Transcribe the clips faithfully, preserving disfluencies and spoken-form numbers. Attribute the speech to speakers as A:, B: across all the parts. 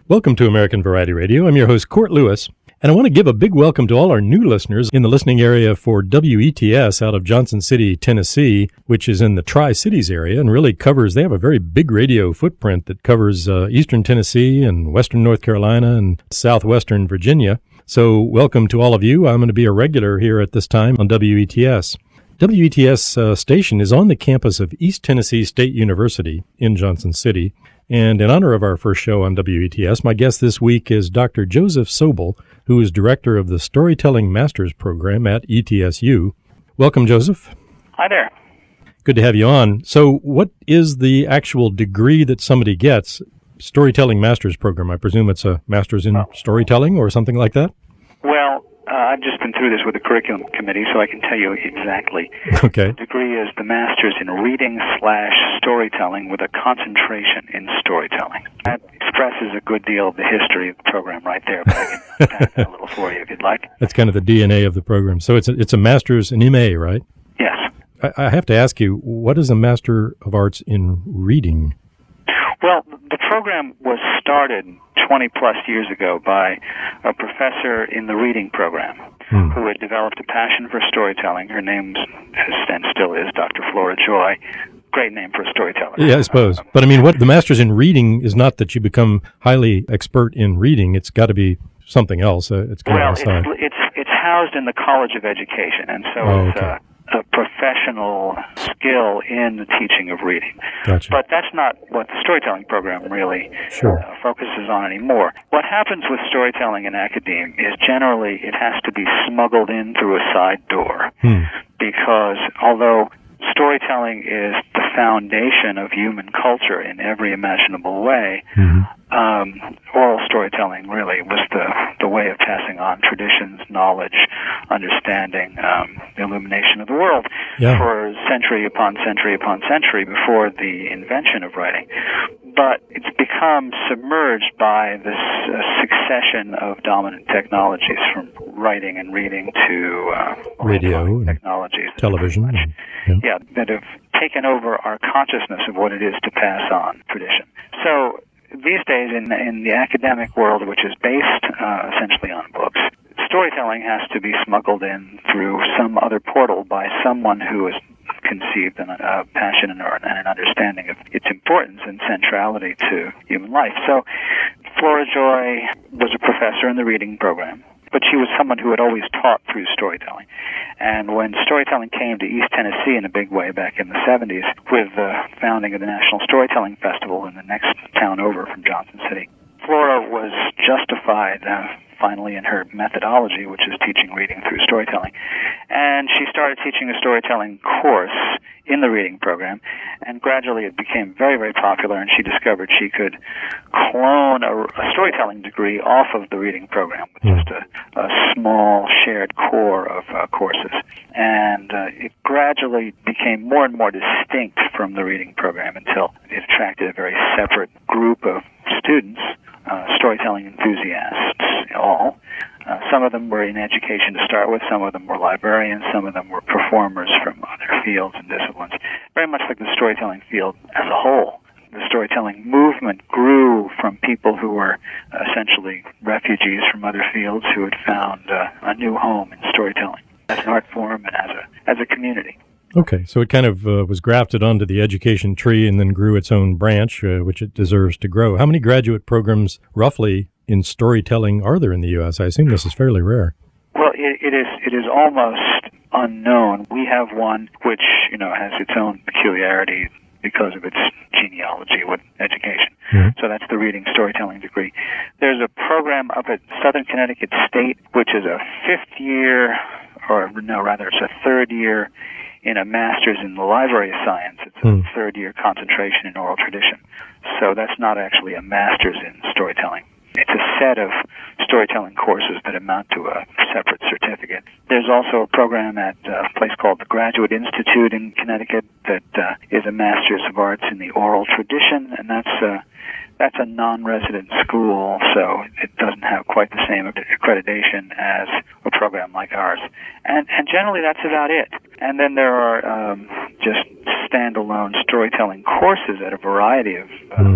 A: Welcome to American Variety Radio. I'm your host, Court Lewis, and I want to give a big welcome to all our new listeners in the listening area for W E T S out of Johnson City, Tennessee, which is in the Tri-Cities area and really covers, they have a very big radio footprint that covers uh, eastern Tennessee and western North Carolina and southwestern Virginia. So welcome to all of you. I'm going to be a regular here at this time on W E T S. W E T S uh, station is on the campus of East Tennessee State University in Johnson City. And in honor of our first show on W E T S, my guest this week is Doctor Joseph Sobel, who is director of the Storytelling Masters Program at E T S U. Welcome, Joseph.
B: Hi there.
A: Good to have you on. So what is the actual degree that somebody gets? Storytelling Masters Program, I presume it's a master's in oh. storytelling or something like that?
B: Well, uh, I've just been through this with the curriculum committee, so I can tell you exactly.
A: Okay.
B: The degree is the master's in reading slash storytelling with a concentration in storytelling. That expresses a good deal of the history of the program right there, but I can pass that a little for you if you'd like.
A: That's kind of the D N A of the program. So it's a, it's a master's in M A, right?
B: Yes.
A: I, I have to ask you, what is a Master of Arts in Reading?
B: Well, the program was started twenty plus years ago by a professor in the reading program hmm. who had developed a passion for storytelling. Her name is, and still is, Doctor Flora Joy. Great name for a storyteller.
A: Yeah, I suppose. But I mean, what the master's in reading is not that you become highly expert in reading. It's got to be something else. Uh, it's kind
B: well,
A: of outside.
B: It's, it's it's housed in the College of Education, and so
A: oh,
B: it's
A: okay.
B: uh, a professional skill in the teaching of reading.
A: Gotcha.
B: But that's not what the storytelling program really
A: sure.
B: uh, focuses on anymore. What happens with storytelling in academia is generally it has to be smuggled in through a side door
A: hmm.
B: because although storytelling is the foundation of human culture in every imaginable way,
A: mm-hmm.
B: um, oral storytelling really was the, the way of passing on traditions, knowledge, understanding, um, the illumination of the world
A: yeah.
B: for century upon century upon century before the invention of writing. But it's become submerged by this uh, succession of dominant technologies, from writing and reading to uh,
A: radio,
B: technologies,
A: television, and,
B: yeah. yeah, that have taken over our consciousness of what it is to pass on tradition. So these days, in in the academic world, which is based uh, essentially on books, storytelling has to be smuggled in through some other portal by someone who has conceived a uh, passion and, and an understanding of its importance and centrality to human life. So Flora Joy was a professor in the reading program, but she was someone who had always taught through storytelling. And when storytelling came to East Tennessee in a big way back in the seventies with the founding of the National Storytelling Festival in the next town over from Johnson City, Flora was justified uh, finally in her methodology, which is teaching reading through storytelling. And she started teaching a storytelling course in the reading program, and gradually it became very, very popular, and she discovered she could clone a, a storytelling degree off of the reading program with just a, a small shared core of uh, courses. And uh, it gradually became more and more distinct from the reading program until it attracted a very separate group of students, uh, storytelling enthusiasts, all. Uh, some of them were in education to start with, some of them were librarians, some of them were performers from other fields and disciplines, very much like the storytelling field as a whole. The storytelling movement grew from people who were essentially refugees from other fields who had found uh, a new home in storytelling as an art form and as a, as a community.
A: Okay, so it kind of uh, was grafted onto the education tree and then grew its own branch, uh, which it deserves to grow. How many graduate programs, roughly, in storytelling are there in the U S? I assume this is fairly rare.
B: Well, it, it is it is almost unknown. We have one which, you know, has its own peculiarity because of its genealogy with education. Mm-hmm. So that's the reading storytelling degree. There's a program up at Southern Connecticut State, which is a fifth year, or no, rather it's a third year in a master's in the library of science. It's a mm. third year concentration in oral tradition. So that's not actually a master's in storytelling. It's a set of storytelling courses that amount to a separate certificate. There's also a program at a place called the Graduate Institute in Connecticut that uh, is a Master's of Arts in the Oral Tradition, and that's uh, that's a non-resident school, so it doesn't have quite the same accreditation as a program like ours. And, and generally that's about it. And then there are um, just standalone storytelling courses at a variety of uh, mm.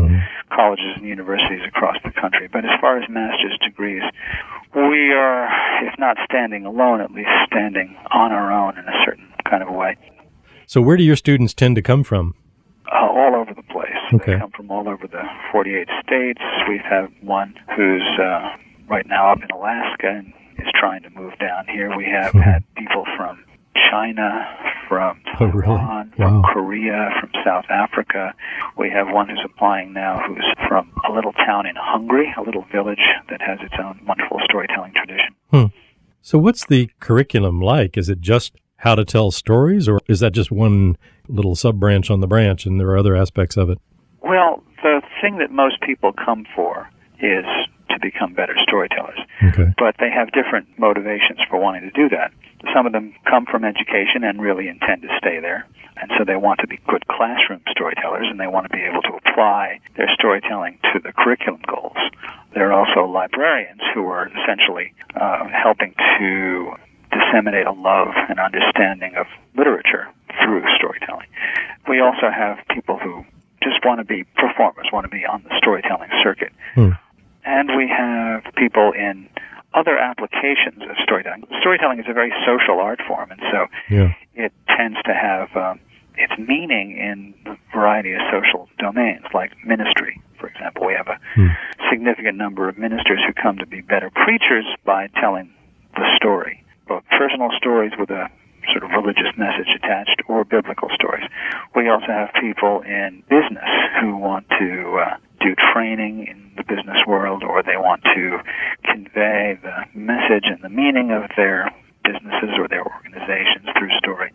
B: colleges and universities across the country. But as far as master's degrees, we are, if not standing alone, at least standing on our own in a certain kind of a way.
A: So where do your students tend to come from?
B: Uh, all over the place.
A: Okay.
B: They come from all over the forty-eight states. We have one who's uh, right now up in Alaska and is trying to move down here. We have
A: Mm-hmm.
B: had people from China, from
A: Oh, really?
B: Taiwan, from
A: Wow.
B: Korea, from South Africa. We have one who's applying now who's from a little town in Hungary, a little village that has its own wonderful storytelling tradition.
A: Hmm. So what's the curriculum like? Is it just how to tell stories, or is that just one little sub-branch on the branch and there are other aspects of it?
B: Well, the thing that most people come for is to become better storytellers.
A: Okay.
B: But they have different motivations for wanting to do that. Some of them come from education and really intend to stay there. And so they want to be good classroom storytellers, and they want to be able to apply their storytelling to the curriculum goals. There are also librarians who are essentially uh, helping to disseminate a love and understanding of literature through storytelling. We also have people who just want to be performers, want to be on the storytelling circuit.
A: Hmm.
B: And we have people in other applications of storytelling. Storytelling is a very social art form, and so
A: Yeah.
B: it tends to have um, its meaning in a variety of social domains, like ministry, for example. We have a
A: Hmm.
B: significant number of ministers who come to be better preachers by telling the story, both personal stories with a sort of religious message attached or biblical stories. We also have people in business who want to uh, do training in the business world, or they want to convey the message and the meaning of their businesses or their organizations through story.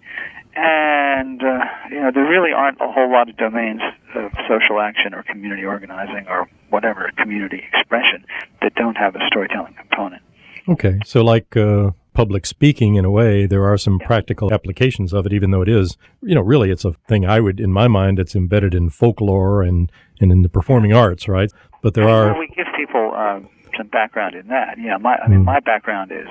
B: And, uh, you know, there really aren't a whole lot of domains of social action or community organizing or whatever community expression that don't have a storytelling component.
A: Okay. So like uh, public speaking, in a way, there are some practical applications of it, even though it is, you know, really it's a thing I would, in my mind, it's embedded in folklore and, and in the performing arts, right? But there are...
B: Well, we give people uh, some background in that. Yeah, my, I mean,
A: Mm.
B: my background is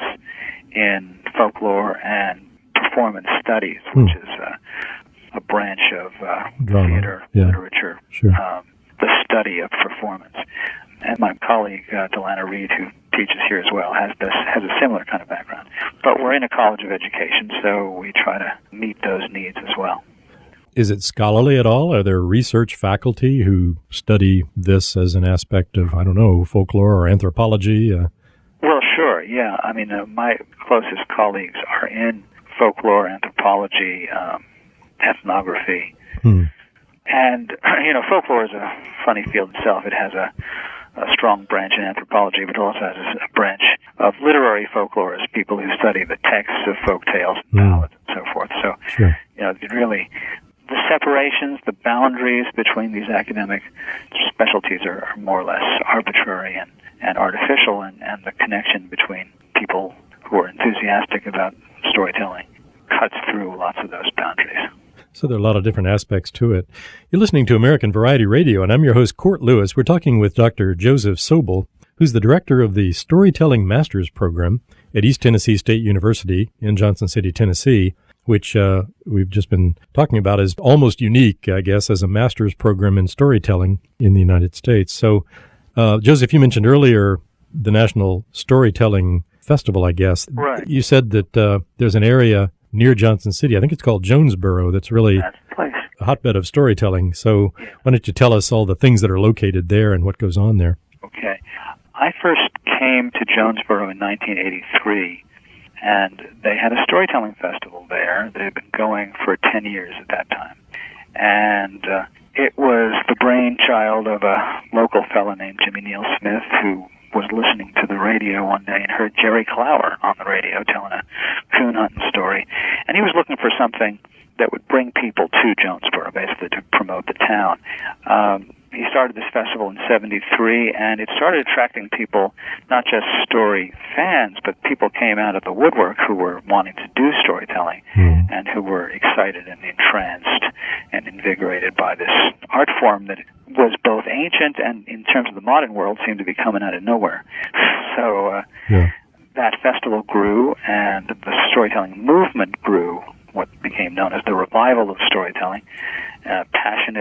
B: in folklore and performance studies, which
A: Mm.
B: is uh, a branch of uh,
A: Drama,
B: theater,
A: yeah.
B: literature,
A: Sure.
B: um, the study of performance. And my colleague, uh, Delana Reed, who teaches here as well, has this has a similar kind of background. But we're in a college of education, so we try to meet those needs as well.
A: Is it scholarly at all? Are there research faculty who study this as an aspect of, I don't know, folklore or anthropology? Uh,
B: Well, sure, yeah. I mean, uh, my closest colleagues are in folklore, anthropology, um, ethnography.
A: hmm.
B: And, you know, folklore is a funny field itself. It has a, a strong branch in anthropology, but it also has a, a branch of literary folklorists, people who study the texts of folk tales and
A: Mm.
B: ballads and so forth. So,
A: Sure.
B: you know, it really, the separations, the boundaries between these academic specialties are, are more or less arbitrary and, and artificial, and, and the connection between people who are enthusiastic about storytelling cuts through lots of those boundaries.
A: So there are a lot of different aspects to it. You're listening to American Variety Radio, and I'm your host, Court Lewis. We're talking with Doctor Joseph Sobel, who's the director of the Storytelling Master's Program at East Tennessee State University in Johnson City, Tennessee, which uh, we've just been talking about is almost unique, I guess, as a master's program in storytelling in the United States. So, uh, Joseph, you mentioned earlier the National Storytelling Festival, I guess.
B: Right.
A: You said that uh, there's an area near Johnson City, I think it's called Jonesboro, that's really
B: That's the place.
A: a hotbed of storytelling. So why don't you tell us all the things that are located there and what goes on there?
B: Okay. I first came to Jonesboro in nineteen eighty-three, and they had a storytelling festival there. They had been going for ten years at that time. And uh, it was the brainchild of a local fellow named Jimmy Neal Smith, who was listening to the radio one day and heard Jerry Clower on the radio telling a coon hunting story. And he was looking for something that would bring people to Jonesboro, basically to promote the town. Um, he started this festival in seventy-three, and it started attracting people, not just story fans, but people came out of the woodwork who were wanting to do storytelling
A: Mm.
B: and who were excited and entranced and invigorated by this art form that was both ancient and, in terms of the modern world, seemed to be coming out of nowhere. So uh,
A: Yeah.
B: that festival grew, and the storytelling movement grew, what became known as the revival of storytelling. Uh, passionate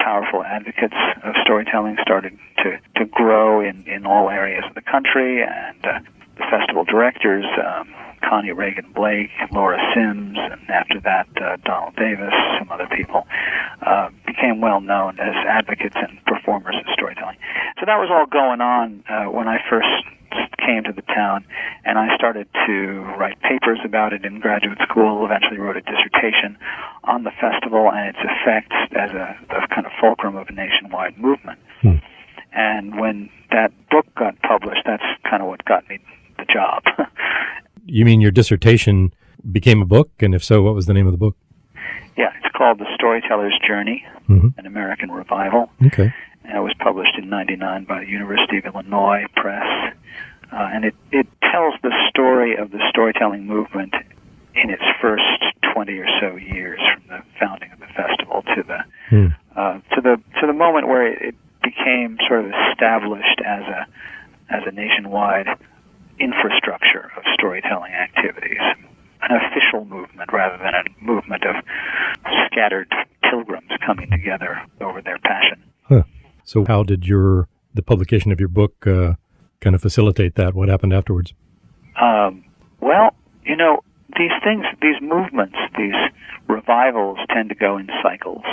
B: powerful advocates of storytelling started to, to grow in, in all areas of the country, and uh, the festival directors, um, Connie Reagan Blake, Laura Sims, and after that uh, Donald Davis, some other people, uh, became well known as advocates and performers of storytelling. So that was all going on uh, when I first came to the town, and I started to write papers about it in graduate school, eventually wrote a dissertation on the festival and its effects as a, a kind of fulcrum of a nationwide movement. Hmm. And when that book got published, that's kind of what got me the job.
A: You mean your dissertation became a book? And if so, what was the name of the book?
B: Yeah, it's called The Storyteller's Journey, mm-hmm. An American Revival.
A: Okay.
B: And it was published in ninety-nine by the University of Illinois Press. Uh, and it, it tells the story of the storytelling movement in its first twenty or so years, from the founding of the festival to the hmm. uh, to the to the moment where it became sort of established as a as a nationwide infrastructure of storytelling activities, an official movement rather than a movement of scattered pilgrims coming together over their passion.
A: Huh. So, how did your the publication of your book uh, kind of facilitate that? What happened afterwards?
B: Um, well, you know, these things, these movements, these revivals tend to go in cycles.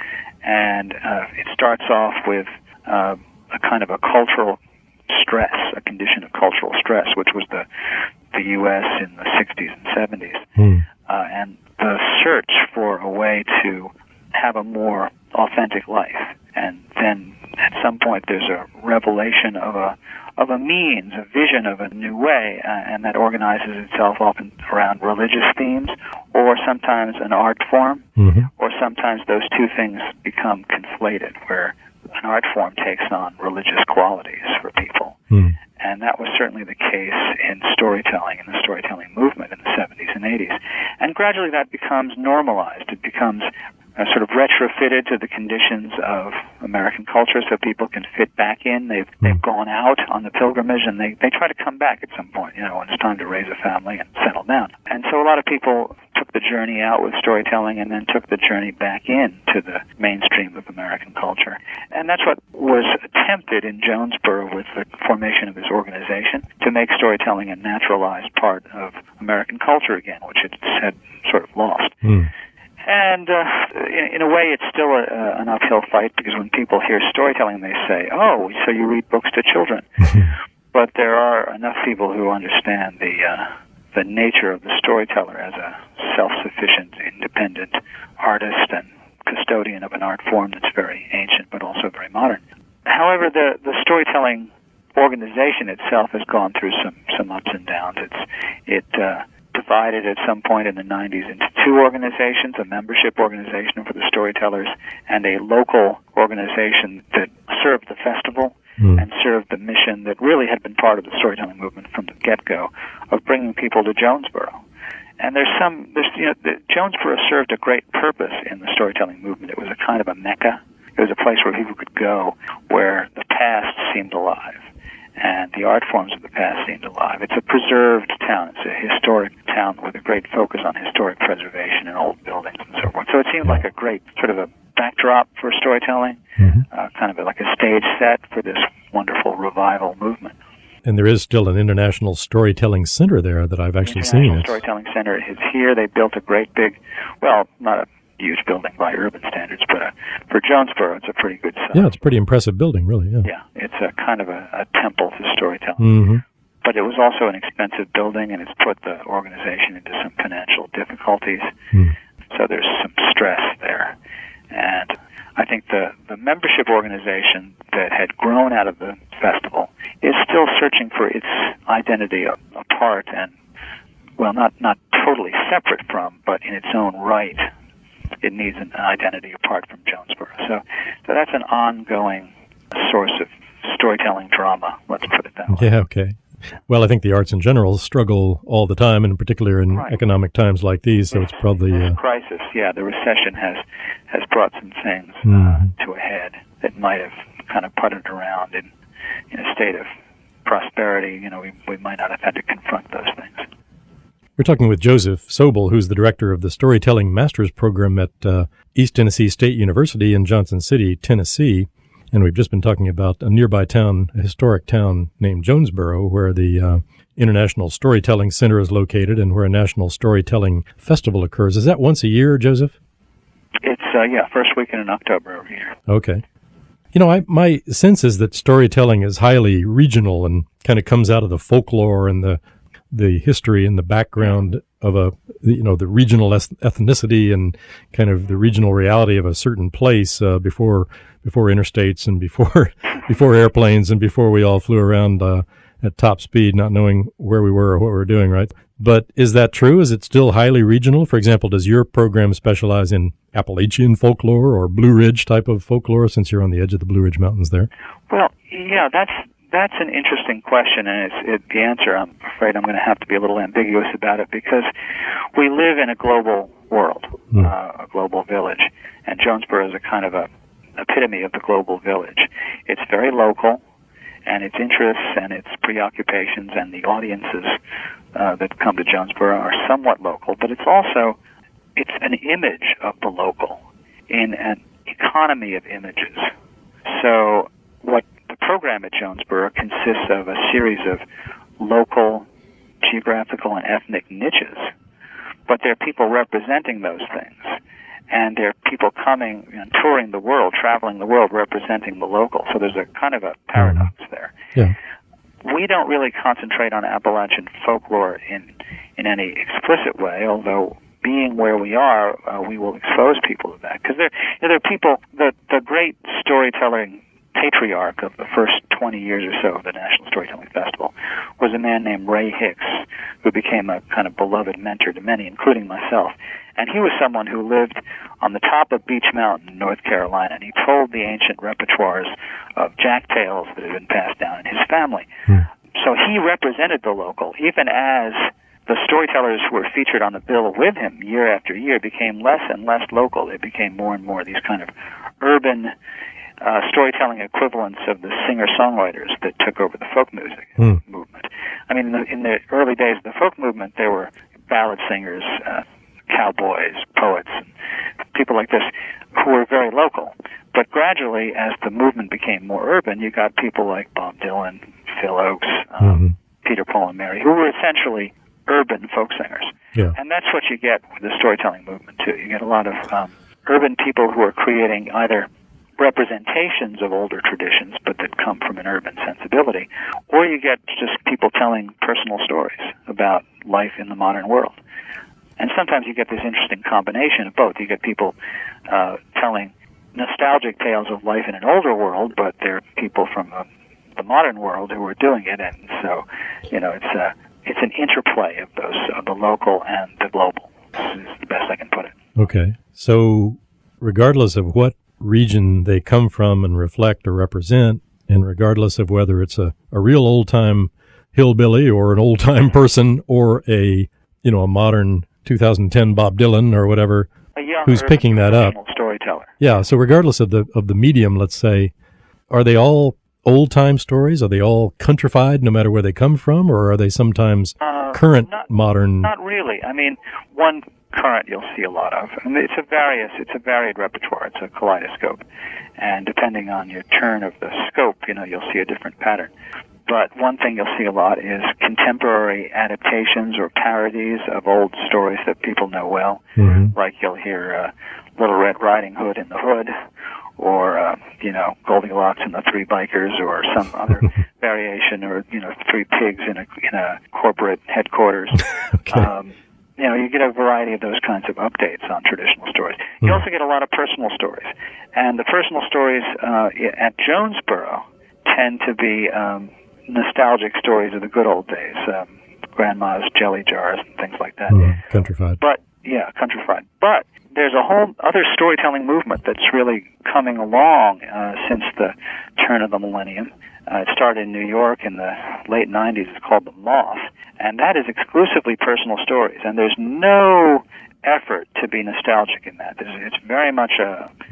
B: And uh, it starts off with uh, a kind of a cultural stress, a condition of cultural stress, which was the the U S in the sixties and seventies. Hmm. Uh, and the search for a way to have a more authentic life. And then at some point there's a revelation of a of a means, a vision of a new way, uh, and that organizes itself often around religious themes, or sometimes an art form, mm-hmm. or sometimes those two things become conflated, where an art form takes on religious qualities for people. Mm. And that was certainly the case in storytelling, in the storytelling movement in the seventies and eighties. And gradually that becomes normalized. It becomes uh, sort of retrofitted to the conditions of American culture so people can fit back in. They've mm. they've gone out on the pilgrimage, and they, they try to come back at some point, you know, when it's time to raise a family and settle down. And so a lot of people took the journey out with storytelling and then took the journey back in to the mainstream of American culture. And that's what was attempted in Jonesboro with the formation of this organization, to make storytelling a naturalized part of American culture again, which it had sort of lost. Mm. And uh, in, in a way, it's still a, uh, an uphill fight, because when people hear storytelling, they say, oh, so you read books to children. But there are enough people who understand the uh, the nature of the storyteller as a self-sufficient, independent artist and custodian of an art form that's very ancient but also very modern. However, the, the storytelling organization itself has gone through some, some ups and downs. It's it uh, divided at some point in the nineties into two organizations, a membership organization for the storytellers and a local organization that served the festival mm. and served the mission that really had been part of the storytelling movement from the get-go of bringing people to Jonesboro. And there's some, there's, you know, the, Jonesboro served a great purpose in the storytelling movement. It was a kind of a mecca. It was a place where people could go where the past seemed alive and the art forms of the past seemed alive. It's a preserved town. It's a historic town with a great focus on historic preservation and old buildings and so forth. So it seemed like a great sort of a backdrop for storytelling, mm-hmm. uh, kind of like a stage set for this wonderful revival movement.
A: And there is still an International Storytelling Center there that I've actually seen.
B: The International Storytelling Center is here. They built a great big, well, not a huge building by urban standards, but uh, for Jonesboro, it's a pretty good size.
A: Yeah, it's a pretty impressive building, really. Yeah,
B: yeah, it's a kind of a, a temple to storytelling.
A: Mm-hmm.
B: But it was also an expensive building, and it's put the organization into some financial difficulties. Mm. So there's some stress there. And I think the, the membership organization that had grown out of the festival is still searching for its identity apart and, well, not, not totally separate from, but in its own right. It needs an identity apart from Jonesboro. So, so that's an ongoing source of storytelling drama, let's put it that way.
A: Yeah, okay. Well, I think the arts in general struggle all the time, and in particular in right. economic times like these, so it's probably...
B: Uh, crisis, yeah. The recession has, has brought some things uh, mm. to a head that might have kind of puttered around in, in a state of prosperity. You know, we, we might not have had to confront those things.
A: We're talking with Joseph Sobel, who's the director of the Storytelling Master's Program at uh, East Tennessee State University in Johnson City, Tennessee. And we've just been talking about a nearby town, a historic town named Jonesboro, where the uh, International Storytelling Center is located and where a National Storytelling Festival occurs. Is that once a year, Joseph?
B: It's, uh, yeah, first weekend in October every year.
A: Okay. You know, I, my sense is that storytelling is highly regional and kind of comes out of the folklore and the the history and the background of a, you know, the regional ethnicity and kind of the regional reality of a certain place uh, before before interstates and before before airplanes and before we all flew around uh, at top speed, not knowing where we were or what we were doing, right? But is that true? Is it still highly regional? For example, does your program specialize in Appalachian folklore or Blue Ridge type of folklore, since you're on the edge of the Blue Ridge Mountains there?
B: Well, yeah, that's that's an interesting question, and it's, it, the answer, I'm afraid I'm going to have to be a little ambiguous about it, because we live in a global world, mm. uh, a global village, and Jonesboro is a kind of a epitome of the global village. It's very local, and its interests and its preoccupations and the audiences uh, that come to Jonesboro are somewhat local, but it's also, it's an image of the local in an economy of images. So what the program at Jonesboro consists of a series of local, geographical, and ethnic niches, but there are people representing those things. And there are people coming and touring the world, traveling the world, representing the local. So there's a kind of a paradox there.
A: Yeah.
B: We don't really concentrate on Appalachian folklore in in any explicit way, although being where we are, uh, we will expose people to that. Because there, you know, there are people, the, the great storytelling patriarch of the first twenty years or so of the National Storytelling Festival was a man named Ray Hicks, who became a kind of beloved mentor to many, including myself. And he was someone who lived on the top of Beech Mountain, North Carolina, and he told the ancient repertoires of jack tales that had been passed down in his family. Hmm. So he represented the local, even as the storytellers who were featured on the bill with him year after year became less and less local. They became more and more these kind of urban uh, storytelling equivalents of the singer-songwriters that took over the folk music hmm. movement. I mean, in the, in the early days of the folk movement, there were ballad singers, uh, cowboys, poets, and people like this who were very local. But gradually, as the movement became more urban, you got people like Bob Dylan, Phil Oakes, um, mm-hmm. Peter, Paul, and Mary, who were essentially urban folk singers.
A: Yeah.
B: And that's what you get with the storytelling movement, too. You get a lot of um, urban people who are creating either representations of older traditions, but that come from an urban sensibility, or you get just people telling personal stories about life in the modern world. And sometimes you get this interesting combination of both. You get people uh, telling nostalgic tales of life in an older world, but they're people from uh, the modern world who are doing it. And so, you know, it's a, it's an interplay of those, of the local and the global. This is the best I can put it.
A: Okay. So regardless of what region they come from and reflect or represent, and regardless of whether it's a, a real old-time hillbilly or an old-time person or a, you know, a modern two thousand ten Bob Dylan or whatever, who's picking that up.
B: Storyteller.
A: Yeah, so regardless of the of the medium, let's say, are they all old-time stories? Are they all countrified, no matter where they come from, or are they sometimes uh, current,
B: not,
A: modern?
B: Not really. I mean, one current you'll see a lot of. I mean, it's a various, it's a varied repertoire. It's a kaleidoscope, and depending on your turn of the scope, you know, you'll see a different pattern. But one thing you'll see a lot is contemporary adaptations or parodies of old stories that people know well. Mm-hmm. Like you'll hear uh, Little Red Riding Hood in the Hood, or, uh, you know, Goldilocks and the Three Bikers, or some other variation, or, you know, Three Pigs in a, in a corporate headquarters.
A: Okay.
B: Um, you know, you get a variety of those kinds of updates on traditional stories. You mm. also get a lot of personal stories. And the personal stories uh, at Jonesboro tend to be um, nostalgic stories of the good old days, um, grandma's jelly jars and things like that.
A: Mm, countrified.
B: But, yeah, countrified. But there's a whole other storytelling movement that's really coming along uh, since the turn of the millennium. Uh, it started in New York in the late nineties. It's called The Moth, and that is exclusively personal stories. And there's no effort to be nostalgic in that. There's, it's very much a, hmm.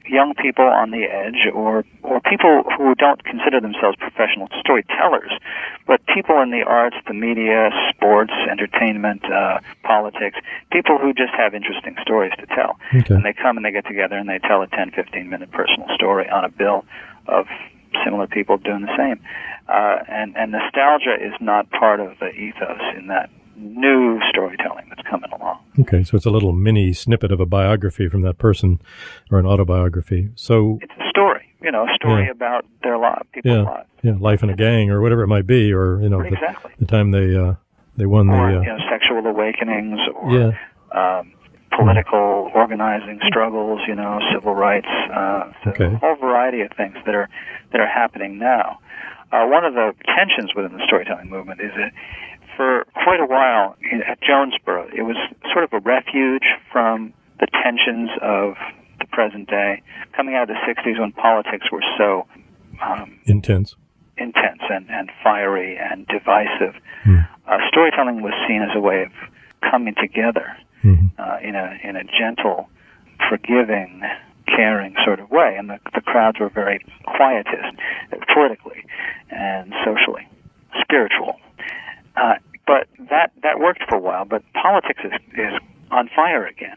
B: young people on the edge, or or people who don't consider themselves professional storytellers, but people in the arts, the media, sports, entertainment, uh, politics, people who just have interesting stories to tell.
A: Okay.
B: And they come and they get together and they tell a ten, fifteen minute personal story on a bill of similar people doing the same. Uh, and, and nostalgia is not part of the ethos in that new storytelling that's coming along.
A: Okay, so it's a little mini snippet of a biography from that person, or an autobiography. So
B: it's a story, you know, a story
A: yeah.
B: about their lives, people's
A: yeah,
B: lives.
A: Yeah, life in a gang, or whatever it might be, or you know, the,
B: exactly.
A: the time they uh, they won
B: or,
A: the uh,
B: you know, sexual awakenings, or
A: yeah.
B: um, political organizing struggles, you know, civil rights, uh, so
A: okay.
B: a whole variety of things that are that are happening now. Uh, one of the tensions within the storytelling movement is that for quite a while at Jonesboro, it was sort of a refuge from the tensions of the present day, coming out of the sixties when politics were so um,
A: intense,
B: intense and, and fiery and divisive.
A: Hmm.
B: Uh, storytelling was seen as a way of coming together
A: mm-hmm.
B: uh, in a in a gentle, forgiving, caring sort of way, and the, the crowds were very quietist, uh, politically and socially, spiritual. Uh, but that that worked for a while. But politics is, is on fire again,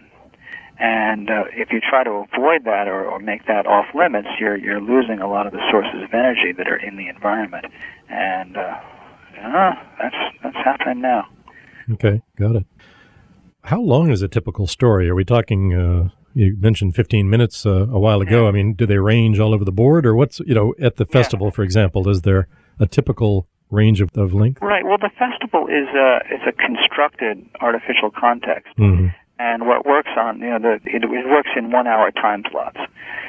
B: and uh, if you try to avoid that or, or make that off limits, you're you're losing a lot of the sources of energy that are in the environment, and uh, uh, that's that's happening now.
A: Okay, got it. How long is a typical story? Are we talking? Uh, you mentioned fifteen minutes uh, a while ago.
B: Yeah.
A: I mean, do they range all over the board, or what's you know at the festival,
B: yeah.
A: for example? Is there a typical range of, of length?
B: Right. Well, the festival is a is a constructed artificial context,
A: mm-hmm.
B: and what works on you know the it, it works in one hour time slots.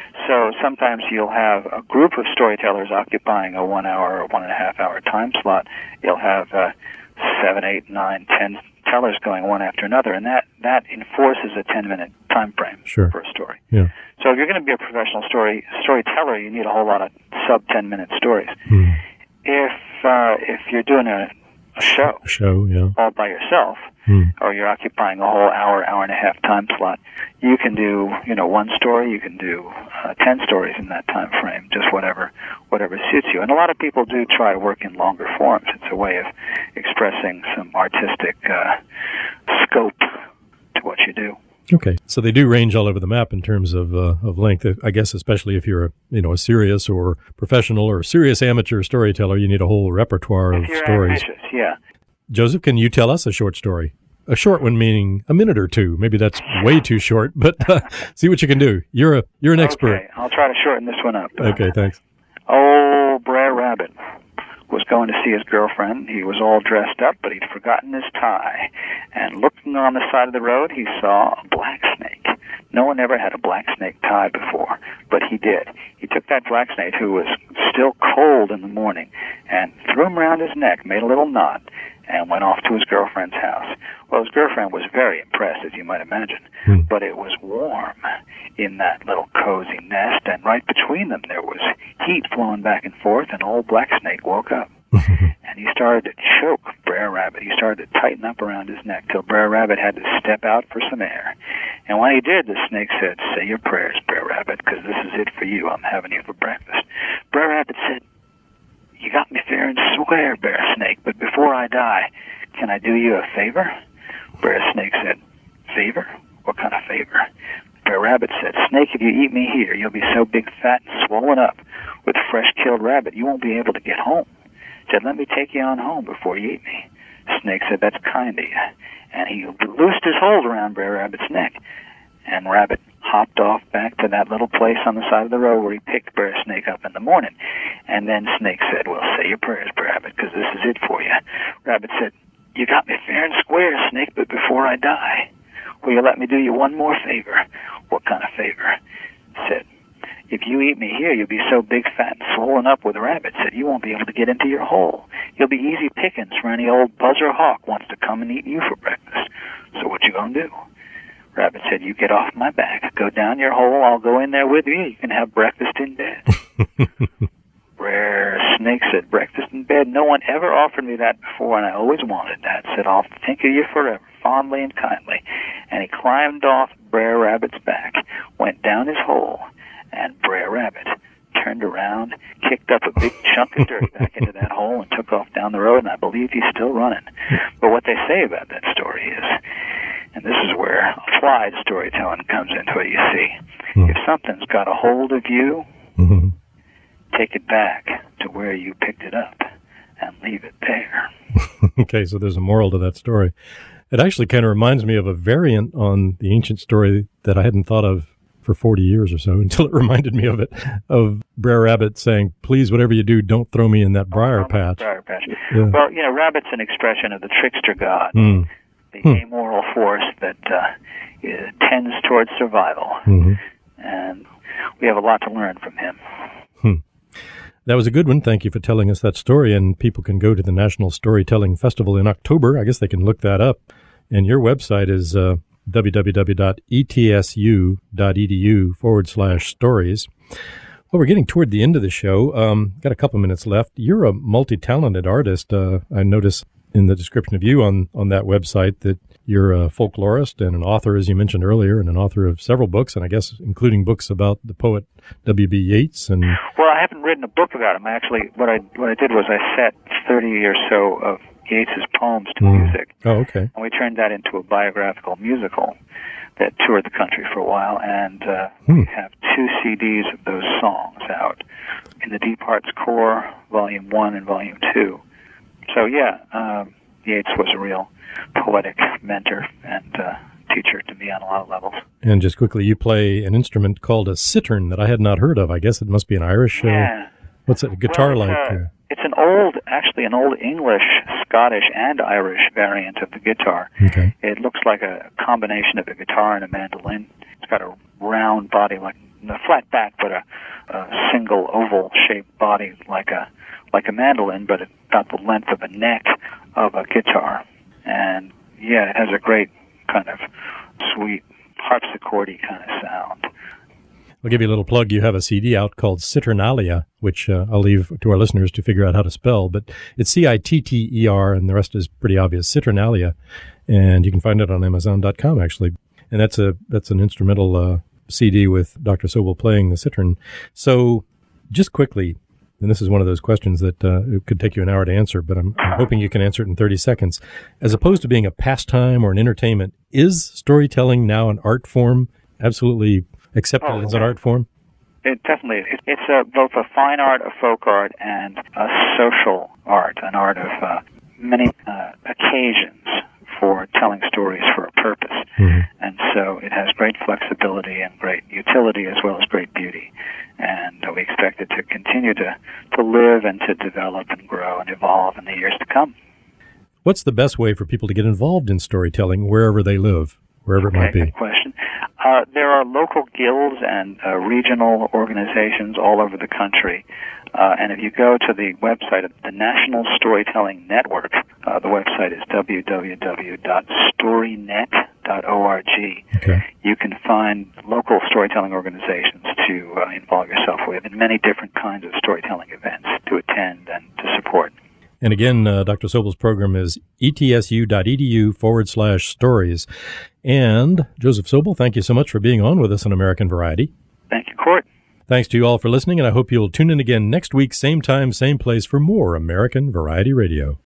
B: So sometimes you'll have a group of storytellers occupying a one hour or one and a half hour time slot. You'll have uh, seven, eight, nine, ten tellers going one after another, and that that enforces a ten minute time frame
A: sure.
B: for a story.
A: Yeah.
B: So if you're going to be a professional story storyteller, you need a whole lot of sub ten minute stories.
A: Mm.
B: If uh, if you're doing a, a show,
A: a show, yeah,
B: all by yourself,
A: mm.
B: or you're occupying a whole hour, hour and a half time slot, you can do you know one story, you can do uh, ten stories in that time frame, just whatever whatever suits you. And a lot of people do try to work in longer forms. It's a way of expressing some artistic uh, scope to what you do.
A: Okay, so they do range all over the map in terms of uh, of length. I guess especially if you're a you know a serious or professional or serious amateur storyteller, you need a whole repertoire
B: if
A: of
B: you're
A: stories.
B: Ambitious, yeah.
A: Joseph, can you tell us a short story? A short one meaning a minute or two. Maybe that's way too short, but uh, see what you can do. You're a you're an expert.
B: Okay, I'll try to shorten this one up.
A: Okay, thanks.
B: Oh, Brer Rabbit was going to see his girlfriend. He was all dressed up, but he'd forgotten his tie. And looking on the side of the road, he saw a black snake. No one ever had a black snake tie before, but he did. He took that black snake, who was still cold in the morning, and threw him around his neck, made a little knot, and went off to his girlfriend's house. Well, his girlfriend was very impressed, as you might imagine,
A: hmm.
B: but it was warm in that little cozy nest, and right between them there was heat flowing back and forth, and old Black Snake woke up. And he started to choke Brer Rabbit. He started to tighten up around his neck till Brer Rabbit had to step out for some air. And when he did, the snake said, "Say your prayers, Brer Rabbit, because this is it for you. I'm having you for breakfast." Brer Rabbit said, "You got me fair and square, Bear Snake, but before I die, can I do you a favor?" Bear Snake said, "Favor? What kind of favor?" Brer Rabbit said, "Snake, if you eat me here, you'll be so big, fat, and swollen up with fresh killed rabbit, you won't be able to get home." Said, "Let me take you on home before you eat me." Snake said, "That's kind of you." And he loosed his hold around Brer Rabbit's neck. And Rabbit hopped off back to that little place on the side of the road where he picked Brer Snake up in the morning. And then Snake said, "Well, say your prayers, Brer Rabbit, because this is it for you." Rabbit said, "You got me fair and square, Snake, but before I die, will you let me do you one more favor?" "What kind of favor?" Said, "If you eat me here, you'll be so big, fat, and swollen up with rabbit," said, "you won't be able to get into your hole. You'll be easy pickings for any old buzzer hawk wants to come and eat you for breakfast. So what you gonna do?" Rabbit said, "You get off my back. Go down your hole. I'll go in there with you. You can have breakfast in bed." Brer Snake said, "Breakfast in bed? No one ever offered me that before, and I always wanted that." Said, "I'll think of you forever, fondly and kindly." And he climbed off Brer Rabbit's back, went down his hole, And Brer Rabbit turned around, kicked up a big chunk of dirt back into that hole, and took off down the road, and I believe he's still running. But what they say about that story is, and this is where applied storytelling comes into it, you see. Mm. If something's got a hold of you, mm-hmm. take it back to where you picked it up and leave it there.
A: Okay, so there's a moral to that story. It actually kind of reminds me of a variant on the ancient story that I hadn't thought of for forty years or so, until it reminded me of it, of Brer Rabbit saying, please, whatever you do, don't throw me in that briar
B: oh,
A: patch.
B: Briar patch. Yeah. Well, you know, Rabbit's an expression of the trickster god,
A: mm.
B: the
A: hmm.
B: amoral force that uh, is, tends towards survival.
A: Mm-hmm.
B: And we have a lot to learn from him.
A: Hmm. That was a good one. Thank you for telling us that story. And people can go to the National Storytelling Festival in October. I guess they can look that up. And your website is uh, www.etsu.edu forward slash stories. Well, we're getting toward the end of the show. Um, got a couple minutes left. You're a multi-talented artist. Uh, I noticed in the description of you on, on that website that you're a folklorist and an author, as you mentioned earlier, and an author of several books, and I guess including books about the poet W B Yeats. And
B: well, I haven't written a book about him. Actually, what I what I did was I set thirty or so of Yeats's poems to
A: mm.
B: music.
A: Oh, okay.
B: And we turned that into a biographical musical that toured the country for a while, and uh,
A: hmm.
B: we have two C Ds of those songs out in the Deep Hearts Core, Volume One and Volume Two. So yeah, um, Yeats was a real poetic mentor and uh, teacher to me on a lot of levels.
A: And just quickly, you play an instrument called a cittern that I had not heard of. I guess it must be an Irish. Uh,
B: yeah.
A: What's it? A guitar
B: well,
A: like?
B: Uh,
A: uh,
B: it's an old, actually an old English, Scottish, and Irish variant of the guitar.
A: Okay.
B: It looks like a combination of a guitar and a mandolin. It's got a round body, like a flat back, but a, a single oval-shaped body, like a like a mandolin, but it's got the length of a neck of a guitar. And yeah, it has a great kind of sweet harpsichordy kind of sound.
A: I'll give you a little plug. You have a C D out called Citternalia, which uh, I'll leave to our listeners to figure out how to spell, but it's C I T T E R, and the rest is pretty obvious, Citternalia, and you can find it on Amazon dot com, actually. And that's a that's an instrumental uh, C D with Doctor Sobel playing the cittern. So just quickly, and this is one of those questions that uh, it could take you an hour to answer, but I'm, I'm hoping you can answer it in thirty seconds. As opposed to being a pastime or an entertainment, is storytelling now an art form? Absolutely accepted
B: oh,
A: as an art form?
B: It definitely is. It's a, both a fine art, a folk art, and a social art, an art of uh, many uh, occasions for telling stories for a purpose.
A: Mm-hmm.
B: And so it has great flexibility and great utility as well as great beauty. And uh, we expect it to continue to, to live and to develop and grow and evolve in the years to come.
A: What's the best way for people to get involved in storytelling wherever they live, wherever
B: okay,
A: it might be?
B: Good question. Uh, there are local guilds and uh, regional organizations all over the country. Uh, and if you go to the website of the National Storytelling Network, uh, the website is w w w dot storynet dot org.
A: Okay.
B: You can find local storytelling organizations to uh, involve yourself with and many different kinds of storytelling events to attend and to support.
A: And again, uh, Doctor Sobel's program is etsu.edu forward slash stories. And Joseph Sobel, thank you so much for being on with us on American Variety.
B: Thank you, Court.
A: Thanks to you all for listening, and I hope you'll tune in again next week, same time, same place, for more American Variety Radio.